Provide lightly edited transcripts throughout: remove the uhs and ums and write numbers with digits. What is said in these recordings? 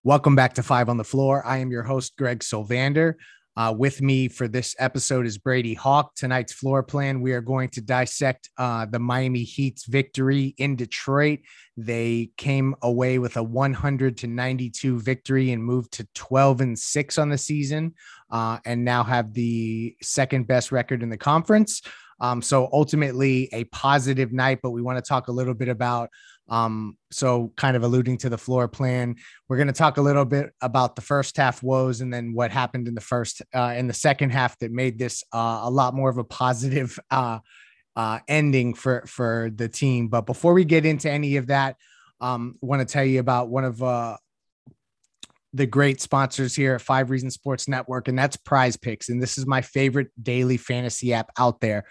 Welcome back to Five on the Floor. I am your host, Greg Sylvander. With me for this episode is Brady Hawk. Tonight's floor plan, we are going to dissect the Miami Heat's victory in Detroit. They came away with a 100-92 victory and moved to 12-6 on the season, and now have the second best record in the conference. So ultimately a positive night, but we want to talk a little bit about so kind of alluding to the floor plan. We're going to talk a little bit about the first half woes and then what happened in the second half that made this a lot more of a positive ending for the team. But before we get into any of that, want to tell you about one of the great sponsors here at Five Reasons Sports Network, and that's Prize Picks. And this is my favorite daily fantasy app out there.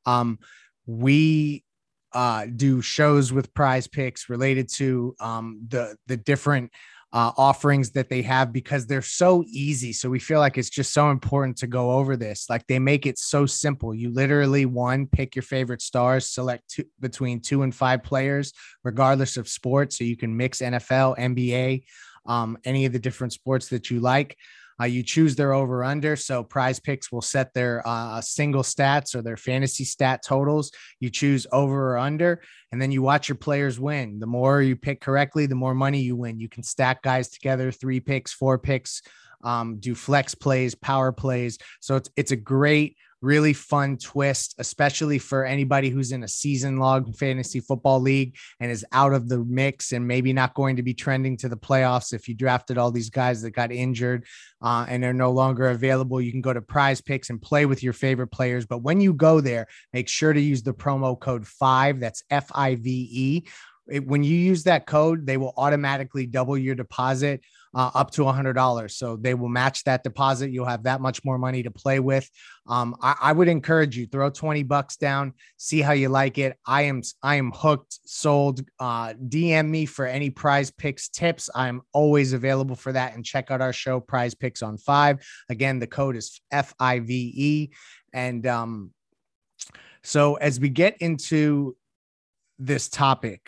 We do shows with Prize Picks related to the different offerings that they have because they're so easy. So we feel like it's just so important to go over this. Like they make it so simple. You literally pick your favorite stars, select between 2 and 5 players, regardless of sport. So you can mix NFL, NBA, any of the different sports that you like. You choose their over under. So Prize Picks will set their single stats or their fantasy stat totals. You choose over or under, and then you watch your players win. The more you pick correctly, the more money you win. You can stack guys together, 3 picks, 4 picks, do flex plays, power plays. So it's a great, really fun twist, especially for anybody who's in a season-long fantasy football league and is out of the mix and maybe not going to be trending to the playoffs. If you drafted all these guys that got injured and they're no longer available, you can go to Prize Picks and play with your favorite players. But when you go there, make sure to use the promo code 5. That's FIVE. When you use that code, they will automatically double your deposit up to $100. So they will match that deposit. You'll have that much more money to play with. I would encourage you, throw $20 down, see how you like it. I am hooked, sold. DM me for any Prize Picks tips. I'm always available for that. And check out our show, Prize Picks on 5. Again, the code is FIVE. And so as we get into this topic,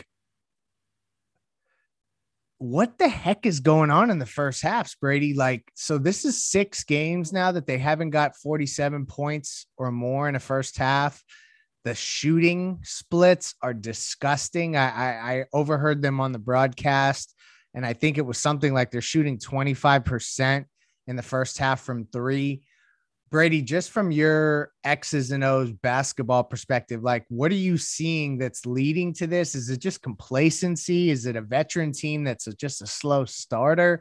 what the heck is going on in the first half, Brady? Like, so this is 6 games now that they haven't got 47 points or more in a first half. The shooting splits are disgusting. I overheard them on the broadcast, and I think it was something like they're shooting 25% in the first half from 3. Brady, just from your X's and O's basketball perspective, like what are you seeing that's leading to this? Is it just complacency? Is it a veteran team that's just a slow starter?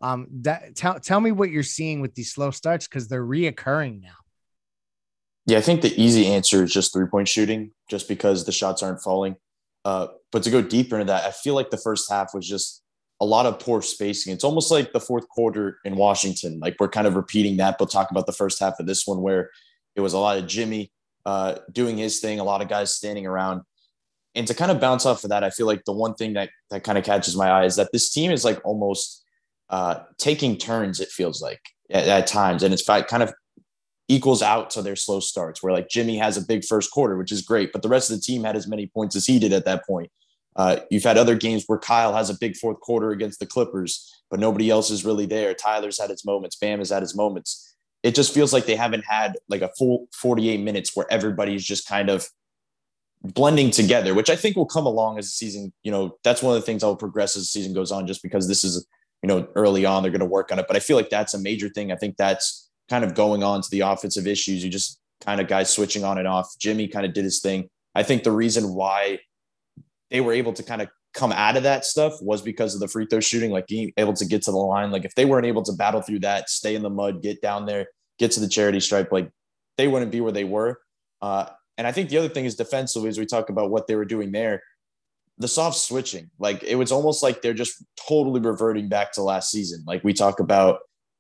Tell me what you're seeing with these slow starts because they're reoccurring now. Yeah, I think the easy answer is just 3-point shooting, just because the shots aren't falling. But to go deeper into that, I feel like the first half was just a lot of poor spacing. It's almost like the fourth quarter in Washington. Like we're kind of repeating that, but talk about the first half of this one where it was a lot of Jimmy doing his thing, a lot of guys standing around. And to kind of bounce off of that, I feel like the one thing that kind of catches my eye is that this team is like almost taking turns, it feels like at times. And it's kind of equals out to their slow starts where like Jimmy has a big first quarter, which is great, but the rest of the team had as many points as he did at that point. You've had other games where Kyle has a big fourth quarter against the Clippers, but nobody else is really there. Tyler's had his moments. Bam has had his moments. It just feels like they haven't had like a full 48 minutes where everybody's just kind of blending together, which I think will come along as the season. That's one of the things that will progress as the season goes on, just because this is, early on, they're going to work on it. But I feel like that's a major thing. I think that's kind of going on to the offensive issues. You just kind of guys switching on and off. Jimmy kind of did his thing. I think the reason why they were able to kind of come out of that stuff was because of the free throw shooting, like being able to get to the line. Like if they weren't able to battle through that, stay in the mud, get down there, get to the charity stripe, like they wouldn't be where they were. And I think the other thing is defensively, as we talk about what they were doing there, the soft switching, like it was almost like they're just totally reverting back to last season. Like we talk about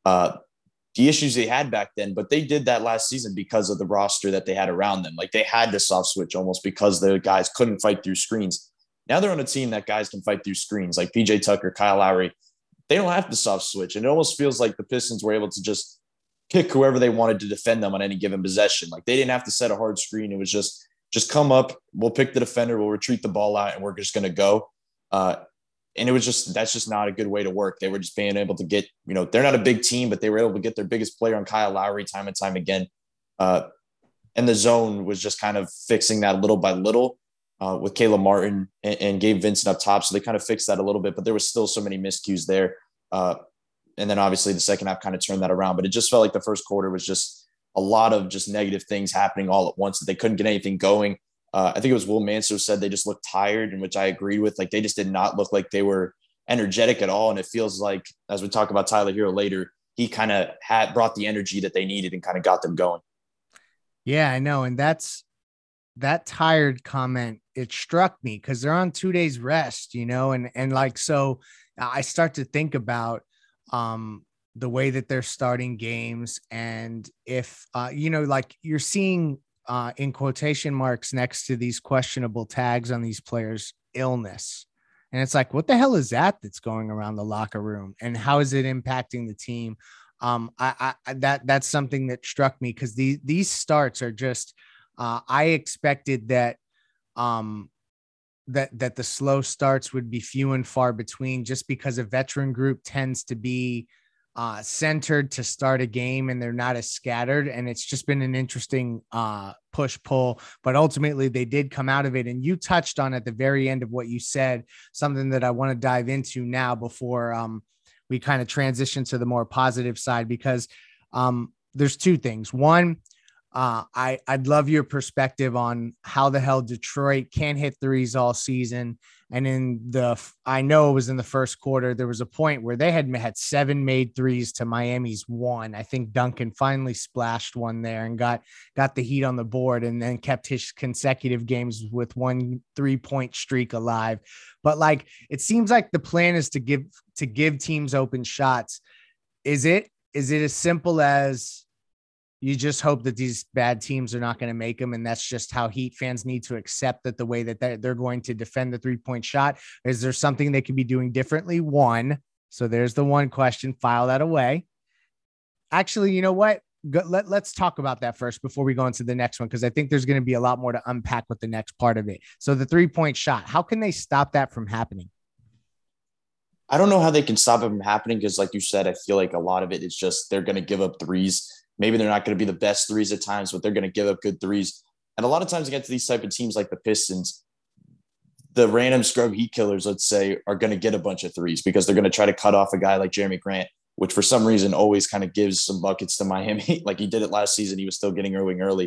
the issues they had back then, but they did that last season because of the roster that they had around them. Like they had to soft switch almost because the guys couldn't fight through screens. Now they're on a team that guys can fight through screens, like PJ Tucker, Kyle Lowry. They don't have to soft switch. And it almost feels like the Pistons were able to just pick whoever they wanted to defend them on any given possession. Like they didn't have to set a hard screen. It was just come up, we'll pick the defender, we'll retreat the ball out, and we're just going to go. And it was that's just not a good way to work. They were just being able to get, they're not a big team, but they were able to get their biggest player on Kyle Lowry time and time again. And the zone was just kind of fixing that little by little with Caleb Martin and Gabe Vincent up top. So they kind of fixed that a little bit, but there was still so many miscues there. And then obviously the second half kind of turned that around, but it just felt like the first quarter was just a lot of just negative things happening all at once that they couldn't get anything going. I think it was Will Manso said they just looked tired, and which I agreed with. Like, they just did not look like they were energetic at all. And it feels like, as we talk about Tyler Hero later, he kind of brought the energy that they needed and kind of got them going. Yeah, I know. And that tired comment, it struck me because they're on 2 days rest, and like, so I start to think about the way that they're starting games. And if, like you're seeing in quotation marks next to these questionable tags on these players, illness. And it's like, what the hell is that's going around the locker room, and how is it impacting the team? That's something that struck me, because these starts are just, I expected that, that the slow starts would be few and far between, just because a veteran group tends to be centered to start a game, and they're not as scattered. And it's just been an interesting push pull, but ultimately they did come out of it. And you touched on at the very end of what you said, something that I want to dive into now before we kind of transition to the more positive side, because there's two things. One, I'd love your perspective on how the hell Detroit can't hit threes all season. And I know it was in the first quarter, there was a point where they had 7 made threes to Miami's 1. I think Duncan finally splashed one there and got the Heat on the board, and then kept his consecutive games with 1 3-point streak alive. But like, it seems like the plan is to give teams open shots. Is it as simple as, you just hope that these bad teams are not going to make them, and that's just how Heat fans need to accept that, the way that they're going to defend the 3-point shot? Is there something they could be doing differently? One. So there's the one question. File that away. Actually, you know what? Let's talk about that first before we go into the next one, because I think there's going to be a lot more to unpack with the next part of it. So the 3-point shot, how can they stop that from happening? I don't know how they can stop it from happening, because like you said, I feel like a lot of it is just they're going to give up threes. Maybe they're not going to be the best threes at times, but they're going to give up good threes. And a lot of times against these type of teams like the Pistons, the random scrub Heat killers, let's say, are going to get a bunch of threes because they're going to try to cut off a guy like Jeremy Grant, which for some reason always kind of gives some buckets to Miami. Like he did it last season. He was still getting Irving early.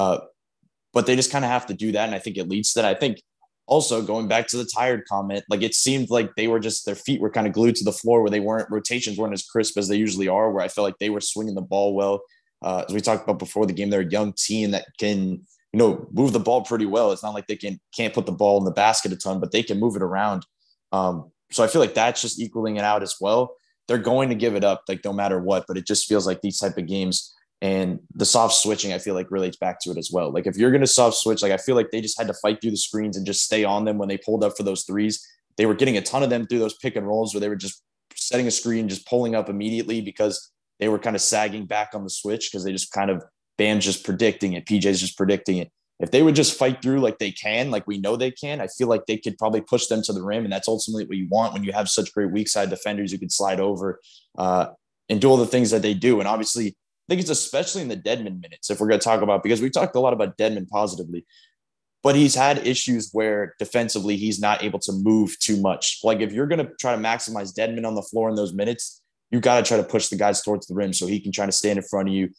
But they just kind of have to do that. And I think it leads to that. I think also, going back to the tired comment, like it seemed like they were just, their feet were kind of glued to the floor, where rotations weren't as crisp as they usually are, where I felt like they were swinging the ball well. As we talked about before the game, they're a young team that can, move the ball pretty well. It's not like they can't put the ball in the basket a ton, but they can move it around. So I feel like that's just equaling it out as well. They're going to give it up, like no matter what, but it just feels like these type of games, and the soft switching, I feel like relates back to it as well. Like if you're going to soft switch, like I feel like they just had to fight through the screens and just stay on them when they pulled up for those threes. They were getting a ton of them through those pick and rolls where they were just setting a screen, just pulling up immediately because they were kind of sagging back on the switch, because they just kind of, Bam's just predicting it, PJ's just predicting it. If they would just fight through like they can, like we know they can, I feel like they could probably push them to the rim. And that's ultimately what you want when you have such great weak side defenders who can slide over and do all the things that they do. And obviously, I think it's especially in the Dedmon minutes, if we're going to talk about, because we talked a lot about Dedmon positively, but he's had issues where defensively he's not able to move too much. Like if you're going to try to maximize Dedmon on the floor in those minutes, you got to try to push the guys towards the rim so he can try to stand in front of you,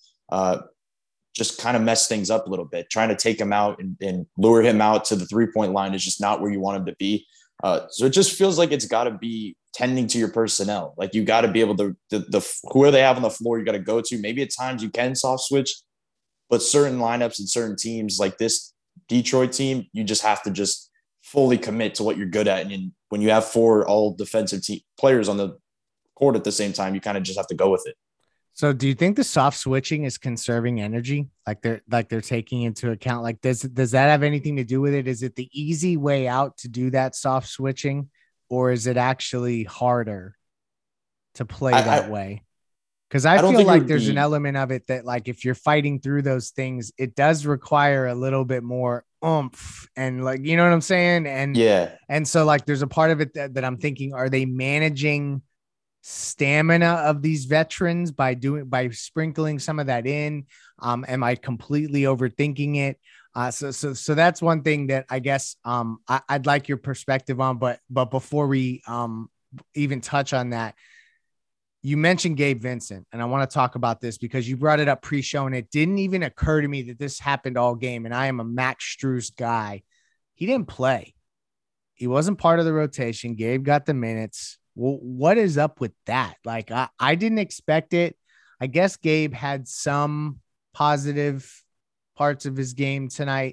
just kind of mess things up a little bit. Trying to take him out and lure him out to the 3-point line is just not where you want him to be. So it just feels like it's got to be tending to your personnel. Like you got to be able to, whoever they have on the floor, you got to go to. Maybe at times you can soft switch, but certain lineups and certain teams like this Detroit team, you just have to just fully commit to what you're good at. And when you have 4 all defensive players on the court at the same time, you kind of just have to go with it. So do you think the soft switching is conserving energy? Like they're taking into account, like, does that have anything to do with it? Is it the easy way out to do that soft switching, or is it actually harder to play that way? Because I feel like there's an element of it that, like, if you're fighting through those things, it does require a little bit more oomph and like, you know what I'm saying? Yeah. And so like, there's a part of it that I'm thinking, are they managing stamina of these veterans by sprinkling some of that in? Am I completely overthinking it? So that's one thing that I guess I'd like your perspective on. But before we even touch on that, you mentioned Gabe Vincent, and I want to talk about this because you brought it up pre-show, and it didn't even occur to me that this happened all game. And I am a Max Strus guy. He didn't play. He wasn't part of the rotation. Gabe got the minutes. Well, what is up with that? Like, I didn't expect it. I guess Gabe had some positive parts of his game tonight.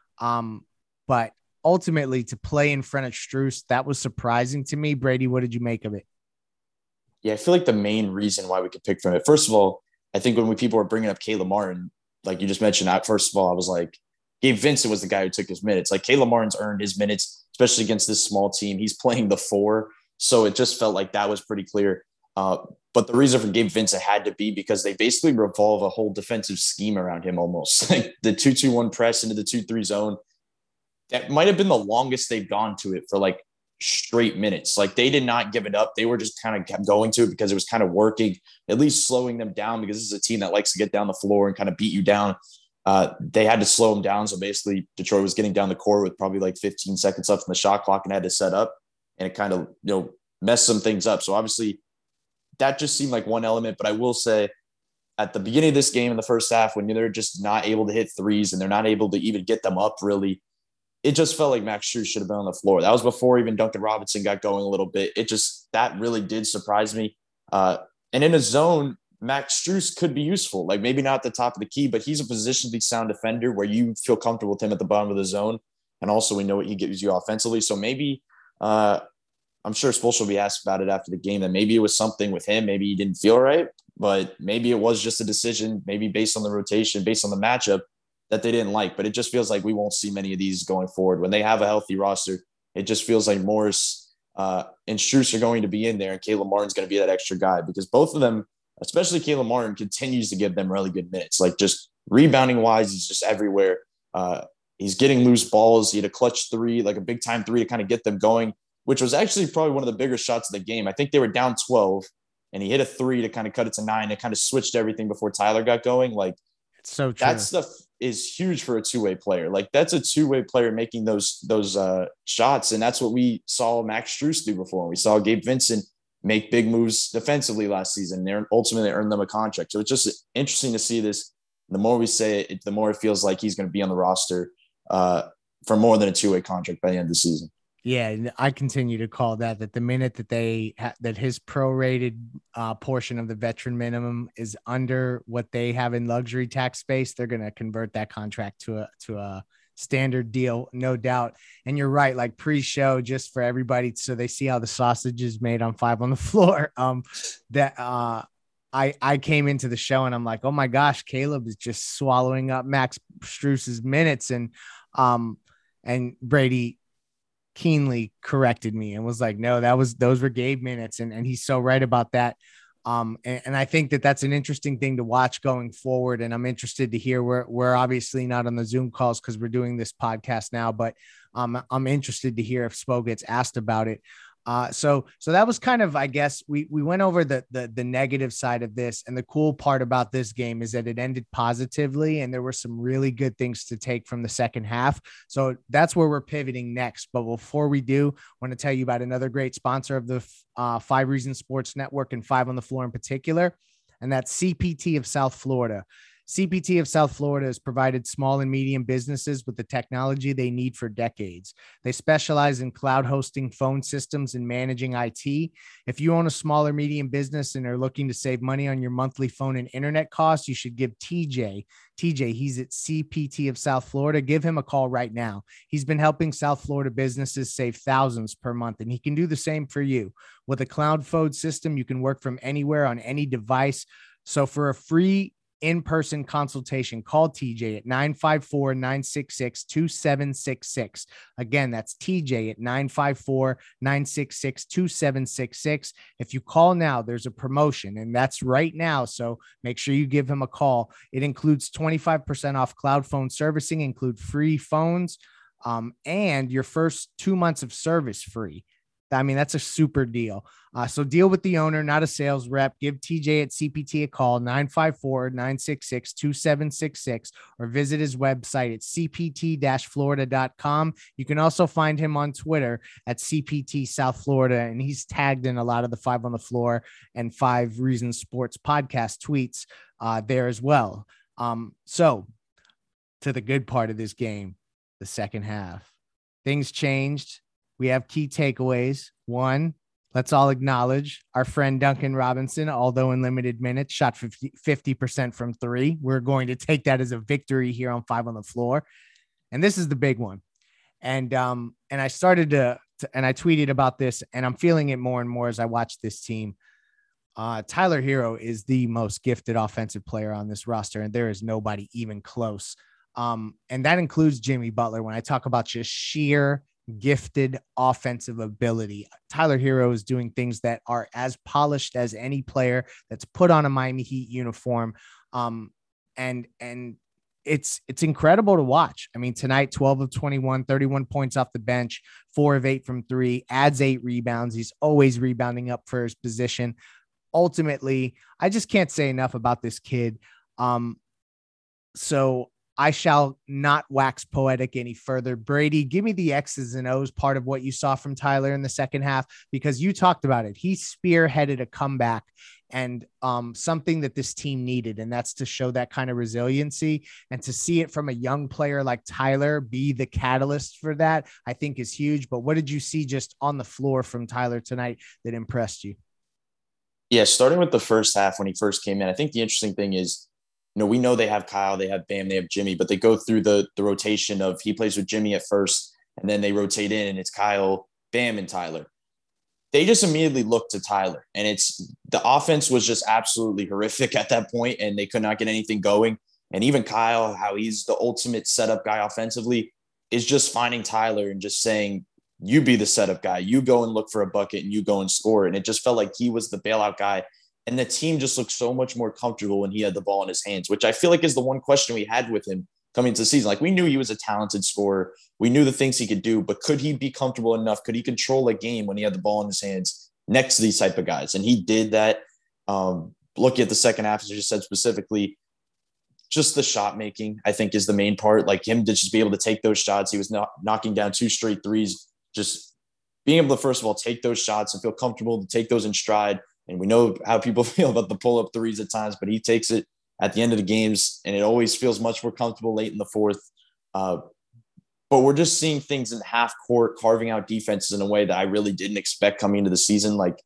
But ultimately to play in front of Strus, that was surprising to me. Brady, what did you make of it? Yeah, I feel like the main reason why we could pick from it, first of all, I think when people were bringing up Caleb Martin, like you just mentioned, first of all, I was like, Gabe Vincent was the guy who took his minutes. Like Caleb Martin's earned his minutes, especially against this small team. He's playing the four. So it just felt like that was pretty clear. But the reason for Gabe Vincent had to be because they basically revolve a whole defensive scheme around him almost. Like the 2-2-1 press into the 2-3 zone. That might have been the longest they've gone to it for like straight minutes. Like they did not give it up. They were just kind of kept going to it because it was kind of working, at least slowing them down because this is a team that likes to get down the floor and kind of beat you down. They had to slow them down. So basically Detroit was getting down the court with probably like 15 seconds left in the shot clock and had to set up, and it kind of, messed some things up. So obviously that just seemed like one element, but I will say at the beginning of this game in the first half, when they're just not able to hit threes and they're not able to even get them up really, it just felt like Max Strus should have been on the floor. That was before even Duncan Robinson got going a little bit. That really did surprise me. And in a zone, Max Strus could be useful. Like maybe not at the top of the key, but he's a positionally sound defender where you feel comfortable with him at the bottom of the zone. And also we know what he gives you offensively. So maybe I'm sure Spoelstra will be asked about it after the game, that maybe it was something with him. Maybe he didn't feel right, but maybe it was just a decision, maybe based on the rotation, based on the matchup, that they didn't like. But it just feels like we won't see many of these going forward. When they have a healthy roster, it just feels like Morris and Strus are going to be in there, and Caleb Martin's going to be that extra guy, because both of them, especially Caleb Martin, continues to give them really good minutes. Like just rebounding wise, he's just everywhere. He's getting loose balls. He had a clutch three, like a big time three to kind of get them going, which was actually probably one of the bigger shots of the game. I think they were down 12 and he hit a three to kind of cut it to 9. It kind of switched everything before Tyler got going. Like It's so true. that stuff is huge for a two-way player. Like that's a two-way player making those shots. And that's what we saw Max Strus do before. We saw Gabe Vincent make big moves defensively last season. They ultimately earned them a contract. So it's just interesting to see this. The more we say it, the more it feels like he's going to be on the roster for more than a two-way contract by the end of the season. Yeah, I continue to call that the minute that that his prorated portion of the veteran minimum is under what they have in luxury tax space, they're going to convert that contract to a standard deal, no doubt. And you're right, like pre-show, just for everybody, so they see how the sausage is made on Five on the Floor. I came into the show and I'm like, oh my gosh, Caleb is just swallowing up Max Strus's minutes, and Brady keenly corrected me and was like, no, those were Gabe minutes. And he's so right about that. And I think that that's an interesting thing to watch going forward. And I'm interested to hear we're obviously not on the Zoom calls because we're doing this podcast now, but I'm interested to hear if Spo gets asked about it. So that was kind of, I guess we went over the negative side of this, and the cool part about this game is that it ended positively and there were some really good things to take from the second half. So that's where we're pivoting next. But before we do, I want to tell you about another great sponsor of the 5 Reasons Sports Network and Five on the Floor in particular, and that's CPT of South Florida. CPT of South Florida has provided small and medium businesses with the technology they need for decades. They specialize in cloud hosting, phone systems, and managing IT. If you own a small or medium business and are looking to save money on your monthly phone and internet costs, you should give TJ. He's at CPT of South Florida. Give him a call right now. He's been helping South Florida businesses save thousands per month, and he can do the same for you. With a cloud phone system, you can work from anywhere on any device. So for a free in-person consultation, call TJ at 954-966-2766. Again, that's TJ at 954-966-2766. If you call now, there's a promotion, and that's right now. So make sure you give him a call. It includes 25% off cloud phone servicing, include free phones, and your first 2 months of service free. I mean, that's a super deal. So deal with the owner, not a sales rep. Give TJ at CPT a call, 954-966-2766, or visit his website at cpt-florida.com. You can also find him on Twitter at CPT South Florida, and he's tagged in a lot of the Five on the Floor and 5 Reasons Sports podcast tweets there as well. So to the good part of this game, the second half. Things changed. We have key takeaways. One, let's all acknowledge our friend Duncan Robinson, although in limited minutes, shot 50% from 3. We're going to take that as a victory here on Five on the Floor. And this is the big one. And I started and I tweeted about this, and I'm feeling it more and more as I watch this team. Tyler Hero is the most gifted offensive player on this roster, and there is nobody even close. And that includes Jimmy Butler. When I talk about just sheer gifted offensive ability, Tyler Hero is doing things that are as polished as any player that's put on a Miami Heat uniform. And it's incredible to watch. I mean, tonight, 12 of 21, 31 points off the bench, 4 of 8 from 3, adds 8 rebounds. He's always rebounding up for his position. Ultimately, I just can't say enough about this kid. So I shall not wax poetic any further. Brady, give me the X's and O's part of what you saw from Tyler in the second half, because you talked about it. He spearheaded a comeback, and something that this team needed, and that's to show that kind of resiliency, and to see it from a young player like Tyler be the catalyst for that, I think is huge. But what did you see just on the floor from Tyler tonight that impressed you? Yeah, starting with the first half when he first came in, I think the interesting thing is, we know they have Kyle, they have Bam, they have Jimmy, but they go through the rotation of he plays with Jimmy at first, and then they rotate in, and it's Kyle, Bam, and Tyler. They just immediately look to Tyler, and the offense was just absolutely horrific at that point, and they could not get anything going. And even Kyle, how he's the ultimate setup guy offensively, is just finding Tyler and just saying, you be the setup guy, you go and look for a bucket, and you go and score. And it just felt like he was the bailout guy. And the team just looked so much more comfortable when he had the ball in his hands, which I feel like is the one question we had with him coming into the season. Like, we knew he was a talented scorer. We knew the things he could do, but could he be comfortable enough? Could he control a game when he had the ball in his hands next to these type of guys? And he did that. Looking at the second half, as you just said specifically, just the shot making, I think, is the main part. Like, him to just be able to take those shots. He was knocking down 2 straight threes, just being able to, first of all, take those shots and feel comfortable to take those in stride. And we know how people feel about the pull-up threes at times, but he takes it at the end of the games, and it always feels much more comfortable late in the fourth. But we're just seeing things in half court, carving out defenses in a way that I really didn't expect coming into the season. Like,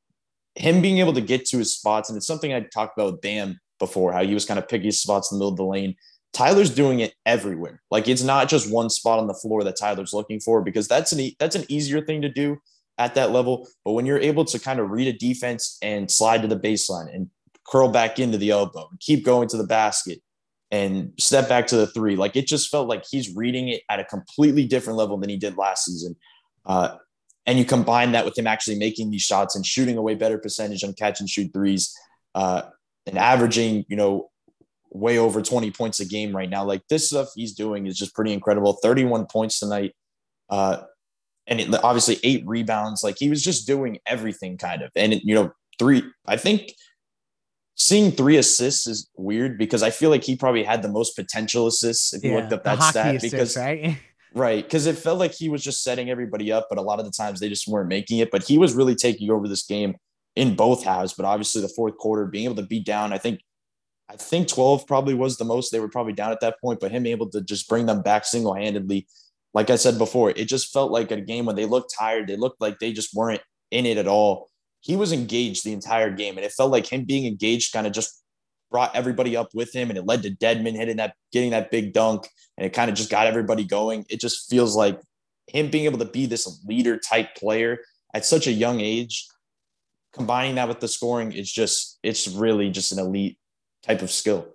him being able to get to his spots, and it's something I talked about with Bam before, how he was kind of picking his spots in the middle of the lane. Tyler's doing it everywhere. Like, it's not just one spot on the floor that Tyler's looking for, because that's an easier thing to do at that level. But when you're able to kind of read a defense and slide to the baseline and curl back into the elbow and keep going to the basket and step back to the 3, like, it just felt like he's reading it at a completely different level than he did last season. And you combine that with him actually making these shots and shooting a way better percentage on catch and shoot threes, and averaging, way over 20 points a game right now. Like, this stuff he's doing is just pretty incredible. 31 points tonight. And obviously 8 rebounds. Like, he was just doing everything kind of. And, I think seeing 3 assists is weird, because I feel like he probably had the most potential assists if you looked up that stat. Assist, because right? Right. Because it felt like he was just setting everybody up, but a lot of the times they just weren't making it. But he was really taking over this game in both halves. But obviously the fourth quarter, being able to be down, I think 12 probably was the most they were probably down at that point, but him able to just bring them back single-handedly. Like I said before, it just felt like a game when they looked tired. They looked like they just weren't in it at all. He was engaged the entire game, and it felt like him being engaged kind of just brought everybody up with him, and it led to Dedmon getting that big dunk, and it kind of just got everybody going. It just feels like him being able to be this leader type player at such a young age, combining that with the scoring, it's really just an elite type of skill.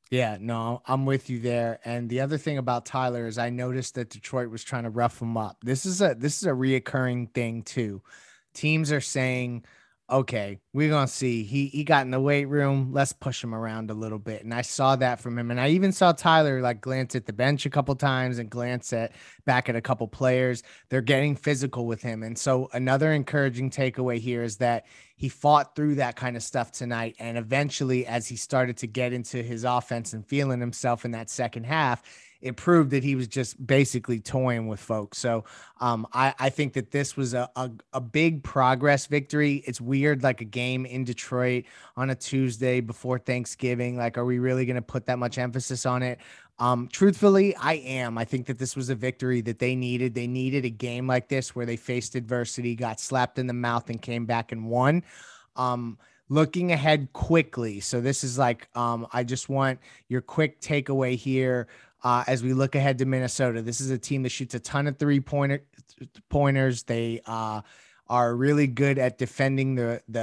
Yeah, no, I'm with you there. And the other thing about Tyler is I noticed that Detroit was trying to rough him up. This is a reoccurring thing too. Teams are saying, okay, we're gonna see. He got in the weight room. Let's push him around a little bit. And I saw that from him. And I even saw Tyler like glance at the bench a couple times and glance at back at a couple players. They're getting physical with him. And so another encouraging takeaway here is that he fought through that kind of stuff tonight. And eventually, as he started to get into his offense and feeling himself in that second half, it proved that he was just basically toying with folks. So I think that this was a big progress victory. It's weird, like a game in Detroit on a Tuesday before Thanksgiving. Like, are we really going to put that much emphasis on it? Truthfully, I am. I think that this was a victory that they needed. They needed a game like this where they faced adversity, got slapped in the mouth, and came back and won. Um, Looking ahead quickly. So this is like, I just want your quick takeaway here as we look ahead to Minnesota. This is a team that shoots a ton of pointers. They are really good at defending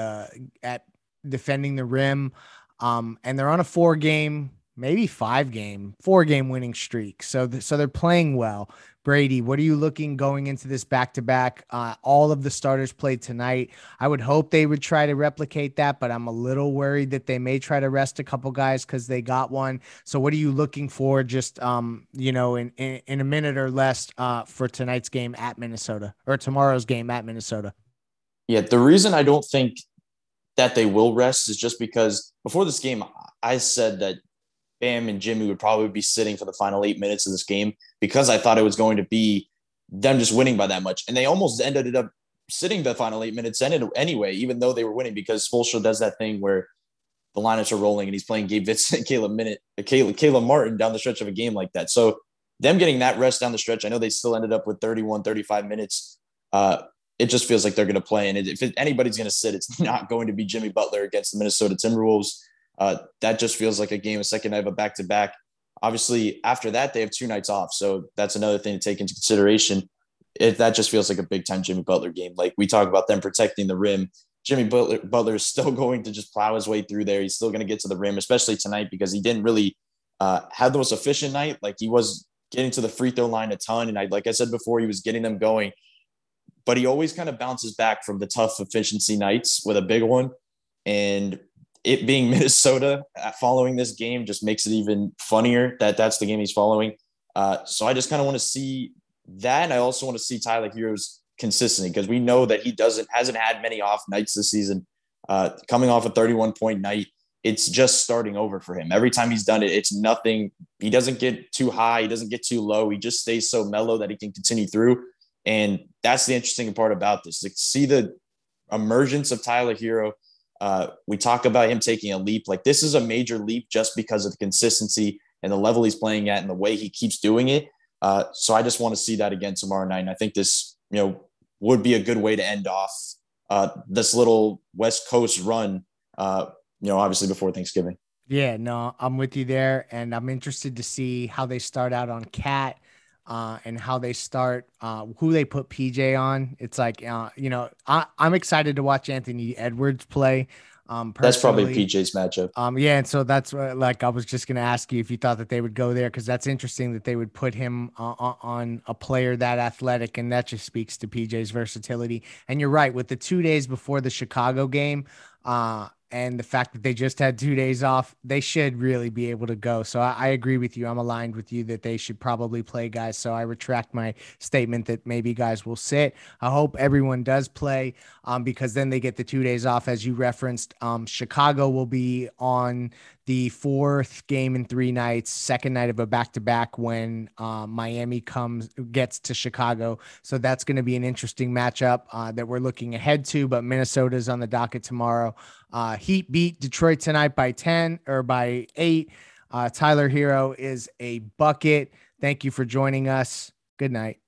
the rim. And they're on a 4 game, maybe 5 game, 4 game winning streak. So they're playing well. Brady, what are you looking going into this back to back? All of the starters played tonight. I would hope they would try to replicate that, but I'm a little worried that they may try to rest a couple guys because they got one. So what are you looking for just in a minute or less for tonight's game at Minnesota or tomorrow's game at Minnesota? Yeah, the reason I don't think that they will rest is just because before this game, I said that Bam and Jimmy would probably be sitting for the final 8 minutes of this game because I thought it was going to be them just winning by that much. And they almost ended up sitting the final 8 minutes anyway, even though they were winning, because Spoelstra does that thing where the lineups are rolling and he's playing Gabe Vincent, Caleb Martin down the stretch of a game like that. So them getting that rest down the stretch, I know they still ended up with 31, 35 minutes. It just feels like they're going to play. And if anybody's going to sit, it's not going to be Jimmy Butler against the Minnesota Timberwolves. That just feels like a game, a second night of a back-to-back. Obviously, after that, they have 2 nights off. So that's another thing to take into consideration. That just feels like a big-time Jimmy Butler game. Like we talk about them protecting the rim. Jimmy Butler is still going to just plow his way through there. He's still going to get to the rim, especially tonight because he didn't really have the most efficient night. Like he was getting to the free throw line a ton. And like I said before, he was getting them going. But he always kind of bounces back from the tough efficiency nights with a big one. And it being Minnesota following this game just makes it even funnier that that's the game he's following. So I just kind of want to see that. And I also want to see Tyler Hero's consistency because we know that he hasn't had many off nights this season. Coming off a 31-point night, it's just starting over for him. Every time he's done it, it's nothing. He doesn't get too high. He doesn't get too low. He just stays so mellow that he can continue through. And that's the interesting part about this. Like, see the emergence of Tyler Hero. We talk about him taking a leap. Like this is a major leap just because of the consistency and the level he's playing at and the way he keeps doing it. So I just want to see that again tomorrow night. And I think this, would be a good way to end off this little West Coast run, obviously before Thanksgiving. Yeah, no, I'm with you there, and I'm interested to see how they start out on Cat, and how they start, who they put PJ on. It's like, I'm excited to watch Anthony Edwards play. That's probably Personally, PJ's matchup. yeah, and so that's like I was just gonna ask you if you thought that they would go there because that's interesting that they would put him on a player that athletic, and that just speaks to PJ's versatility. And you're right, with the 2 days before the Chicago game, and the fact that they just had 2 days off, they should really be able to go. So I agree with you. I'm aligned with you that they should probably play guys. So I retract my statement that maybe guys will sit. I hope everyone does play, because then they get the 2 days off, as you referenced. Chicago will be on the fourth game in 3 nights, second night of a back to back when Miami gets to Chicago. So that's going to be an interesting matchup that we're looking ahead to. But Minnesota's on the docket tomorrow. Heat beat Detroit tonight by 10 or by 8. Tyler Hero is a bucket. Thank you for joining us. Good night.